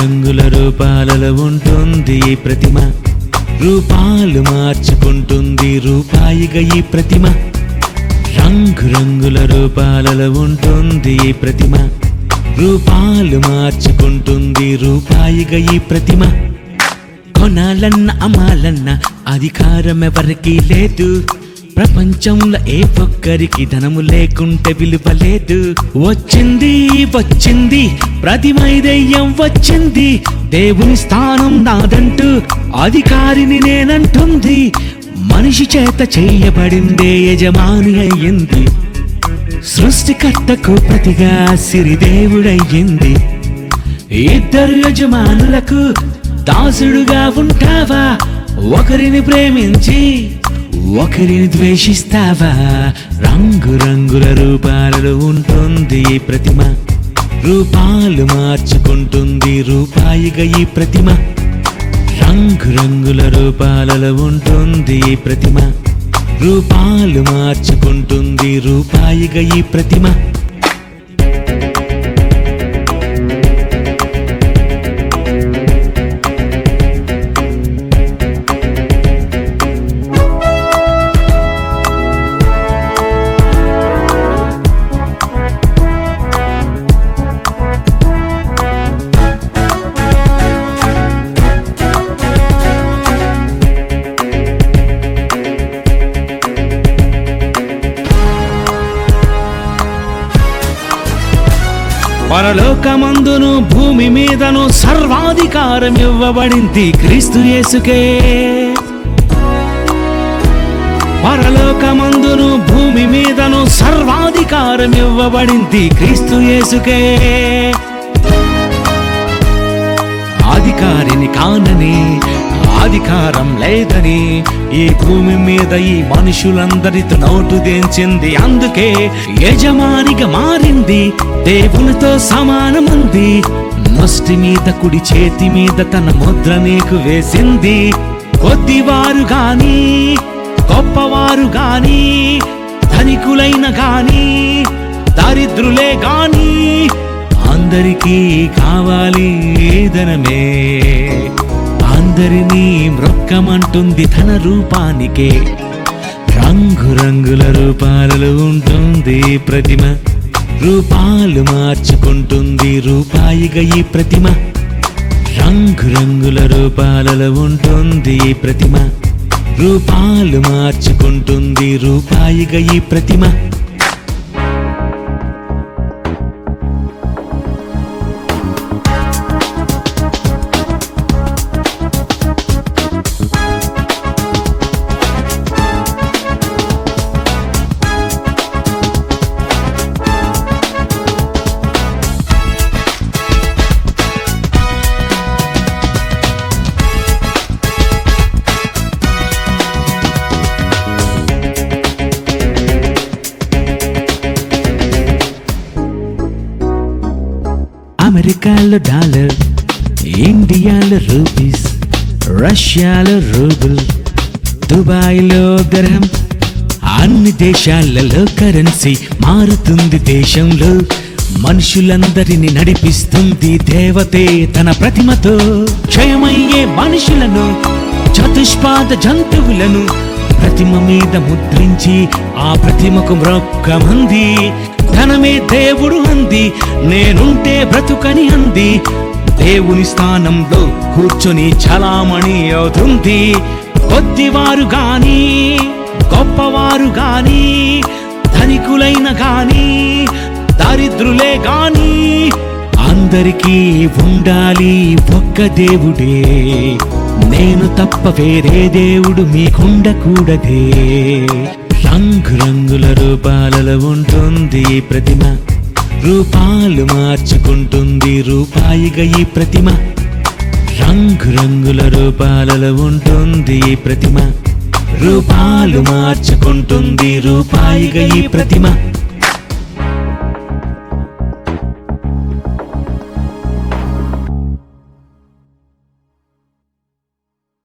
రంగుల రూపాలలో ఉంటుంది ఈ ప్రతిమ, రూపాలు మార్చుకుంటుంది రూపాయిగా ఈ ప్రతిమ. రంగుల రూపాలలో ఉంటుంది ఈ ప్రతిమ, రూపాలు మార్చుకుంటుంది రూపాయిగా ఈ ప్రతిమ. కొనాలన్న అమ్మాలన్న అధికారం ఎవరికీ లేదు, ప్రపంచంలో ఏ ఒక్కరికి ధనము లేకుంటే విలువ లేదు. వచ్చింది వచ్చింది ప్రతిమై దెయ్యం వచ్చింది, దేవుని స్థానం నాదంటూ అధికారిని నేనంటుంది. మనిషి చేత చేయబడిందే యజమాని అయ్యింది, సృష్టికర్తకు ప్రతిగా సిరిదేవుడయ్యింది. ఇద్దరు యజమానులకు దాసుడుగా ఉంటావా, ఒకరిని ప్రేమించి ఒకరిని ద్వేషిస్తావా? రంగుల రూపాలలో ఉంటుంది ఈ ప్రతిమ, రూపాలు మార్చుకుంటుంది రూపాయిగా ఈ ప్రతిమ. రంగుల రూపాలలో ఉంటుంది ఈ ప్రతిమ, రూపాలు మార్చుకుంటుంది రూపాయిగా ఈ ప్రతిమ. పరలోకమందును భూమి మీదను సర్వాధికారం ఇవ్వబడింది క్రీస్తు యేసుకే. పరలోకమందును భూమి మీదను సర్వాధికారం ఇవ్వబడింది క్రీస్తు యేసుకే. అధికారిని కానని అధికారం లేదని ఈ భూమి మీద ఈ మనుషులందరితో నోటు దేంచింది, అందుకే యజమానిగా మారింది, దేవునితో సమానముంది. నొస్టి మీద కుడి చేతి మీద తన ముద్ర నీకు వేసింది. కొద్దివారు గాని గొప్పవారు గాని ధనికులైన గాని దరిద్రులే గాని అందరికీ కావాలి ధనమే. అందరినీ మ్రొక్కమంటుంది తన రూపానికే. రంగుల రూపాలలో ఉంటుంది ప్రతిమ, రూపాలు మార్చుకుంటుంది రూపాయిగా ఈ ప్రతిమ. రంగుల రూపాలలో ఉంటుంది ప్రతిమ, రూపాలు మార్చుకుంటుంది రూపాయిగా ఈ ప్రతిమ. అమెరికాలో డాలర్, ఇండియాలో రూపీస్, రష్యాలో రూబుల్, దుబాయ్లో దర్హం, అన్ని దేశాలలో కరెన్సీ మారుతుంది దేశంలో. మనుషులందరిని నడిపిస్తుంది దేవతే తన ప్రతిమతో. క్షయమయ్యే మనుషులను చతుష్పాద జంతువులను ప్రతిమ మీద ముద్రించి ఆ ప్రతిమకు మ్రొక్కమంది. ధనమే దేవుడు అంది, నేనుంటే బ్రతుకని అంది. దేవుని స్థానంలో కూర్చొని చలామణి అవుతుంది. కొద్దివారు గాని గొప్పవారు గాని ధనికులైన గాని దరిద్రులే గాని అందరికీ ఉండాలి ఒక్క దేవుడే. నేను తప్ప వేరే దేవుడు మీకుండకూడదే. రంగుల రూపాలలో ఉంటుంది ఈ ప్రతిమ, రూపాలు మార్చుకుంటుంది రూపాయిగా ఈ ప్రతిమ. రంగుల రూపాలలో ఉంటుంది ఈ ప్రతిమ, రూపాలు మార్చుకుంటుంది రూపాయిగా ఈ ప్రతిమ.